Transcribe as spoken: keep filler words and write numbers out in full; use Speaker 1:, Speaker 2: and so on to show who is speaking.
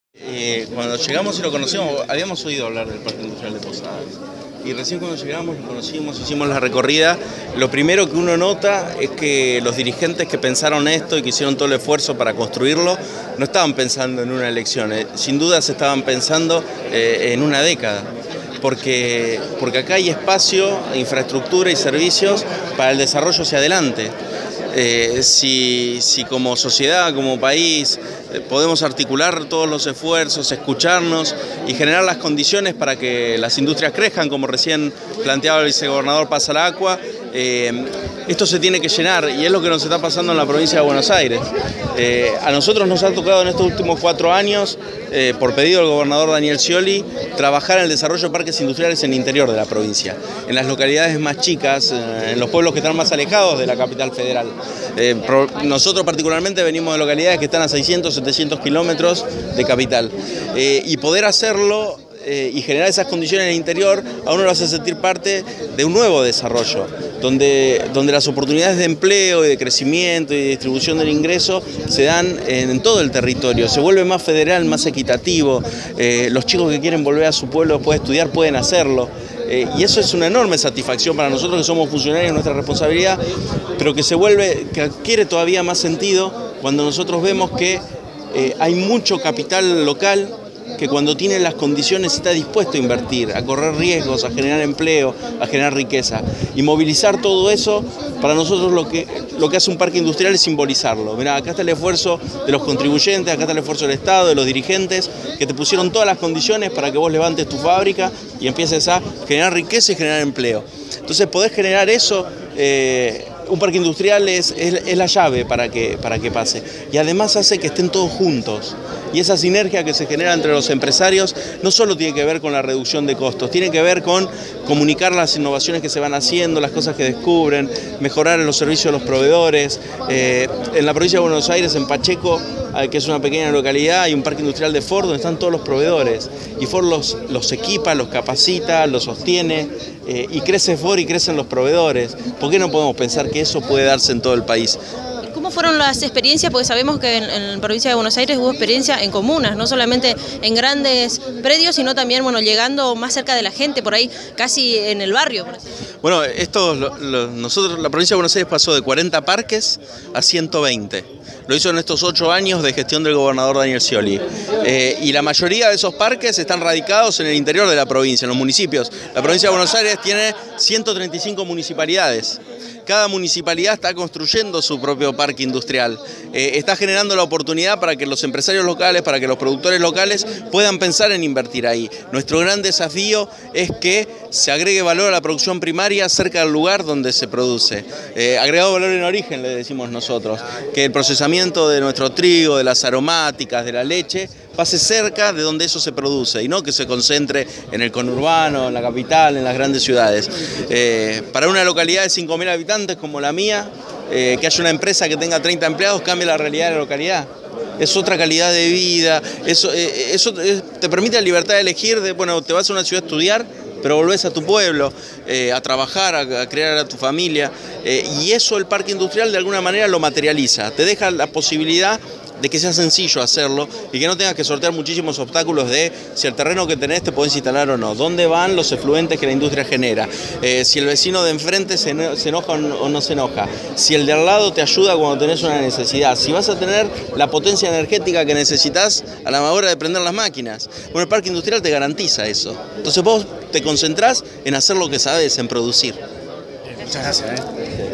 Speaker 1: Eh, cuando llegamos y lo conocimos, habíamos oído hablar del Parque Industrial de Posadas. Y recién cuando llegamos, lo conocimos, hicimos la recorrida. Lo primero que uno nota es que los dirigentes que pensaron esto y que hicieron todo el esfuerzo para construirlo, no estaban pensando en una elección, eh, sin duda se estaban pensando eh, en una década. Porque, porque acá hay espacio, infraestructura y servicios para el desarrollo hacia adelante. Eh, si, si como sociedad, como país, eh, podemos articular todos los esfuerzos, escucharnos y generar las condiciones para que las industrias crezcan, como recién planteaba el vicegobernador Pasalacqua, eh, esto se tiene que llenar y es lo que nos está pasando en la provincia de Buenos Aires. Eh, a nosotros nos ha tocado en estos últimos cuatro años, eh, por pedido del gobernador Daniel Scioli, trabajar en el desarrollo de parques industriales en el interior de la provincia, en las localidades más chicas, eh, en los pueblos que están más alejados de la capital federal. Eh, pro, nosotros particularmente venimos de localidades que están a seiscientos, setecientos kilómetros de capital eh, y poder hacerlo eh, y generar esas condiciones en el interior a uno lo hace sentir parte de un nuevo desarrollo, donde, donde las oportunidades de empleo y de crecimiento y de distribución del ingreso se dan en, en todo el territorio, se vuelve más federal, más equitativo, eh, los chicos que quieren volver a su pueblo después de estudiar pueden hacerlo. Eh, y eso es una enorme satisfacción para nosotros que somos funcionarios, nuestra responsabilidad, pero que se vuelve, que adquiere todavía más sentido cuando nosotros vemos que eh, hay mucho capital local que cuando tiene las condiciones está dispuesto a invertir, a correr riesgos, a generar empleo, a generar riqueza. Y movilizar todo eso, para nosotros lo que, lo que hace un parque industrial es simbolizarlo. Mirá, acá está el esfuerzo de los contribuyentes, acá está el esfuerzo del Estado, de los dirigentes, que te pusieron todas las condiciones para que vos levantes tu fábrica y empieces a generar riqueza y generar empleo. Entonces podés generar eso, eh, un parque industrial es, es, es la llave para que, para que pase. Y además hace que estén todos juntos. Y esa sinergia que se genera entre los empresarios no solo tiene que ver con la reducción de costos, tiene que ver con comunicar las innovaciones que se van haciendo, las cosas que descubren, mejorar los servicios de los proveedores. Eh, en la provincia de Buenos Aires, en Pacheco, que es una pequeña localidad, hay un parque industrial de Ford donde están todos los proveedores. Y Ford los, los equipa, los capacita, los sostiene, eh, y crece Ford y crecen los proveedores. ¿Por qué no podemos pensar que eso puede darse en todo el país?
Speaker 2: ¿Cómo fueron las experiencias? Porque sabemos que en, en la provincia de Buenos Aires hubo experiencia en comunas, no solamente en grandes predios, sino también bueno, llegando más cerca de la gente, por ahí casi en el barrio. Por así decirlo.
Speaker 1: Bueno, esto, lo, lo, nosotros, la provincia de Buenos Aires pasó de cuarenta parques a ciento veinte. Lo hizo en estos ocho años de gestión del gobernador Daniel Scioli. Eh, y la mayoría de esos parques están radicados en el interior de la provincia, en los municipios. La provincia de Buenos Aires tiene ciento treinta y cinco municipalidades. Cada municipalidad está construyendo su propio parque industrial. Eh, está generando la oportunidad para que los empresarios locales, para que los productores locales puedan pensar en invertir ahí. Nuestro gran desafío es que se agregue valor a la producción primaria cerca del lugar donde se produce. Eh, agregado valor en origen, le decimos nosotros. Que el procesamiento de nuestro trigo, de las aromáticas, de la leche, pase cerca de donde eso se produce y no que se concentre en el conurbano, en la capital, en las grandes ciudades. Eh, para una localidad de cinco mil habitantes como la mía, eh, que haya una empresa que tenga treinta empleados cambia la realidad de la localidad. Es otra calidad de vida, eso, eh, eso te permite la libertad de elegir, de, bueno, te vas a una ciudad a estudiar, pero volvés a tu pueblo, eh, a trabajar, a, a crear a tu familia, eh, y eso el parque industrial de alguna manera lo materializa, te deja la posibilidad de que sea sencillo hacerlo y que no tengas que sortear muchísimos obstáculos de si el terreno que tenés te podés instalar o no, dónde van los efluentes que la industria genera, eh, si el vecino de enfrente se, eno se enoja o no se enoja, si el de al lado te ayuda cuando tenés una necesidad, si vas a tener la potencia energética que necesitas a la hora de prender las máquinas. Bueno, el parque industrial te garantiza eso. Entonces vos te concentrás en hacer lo que sabes, en producir.
Speaker 3: Muchas gracias. ¿eh?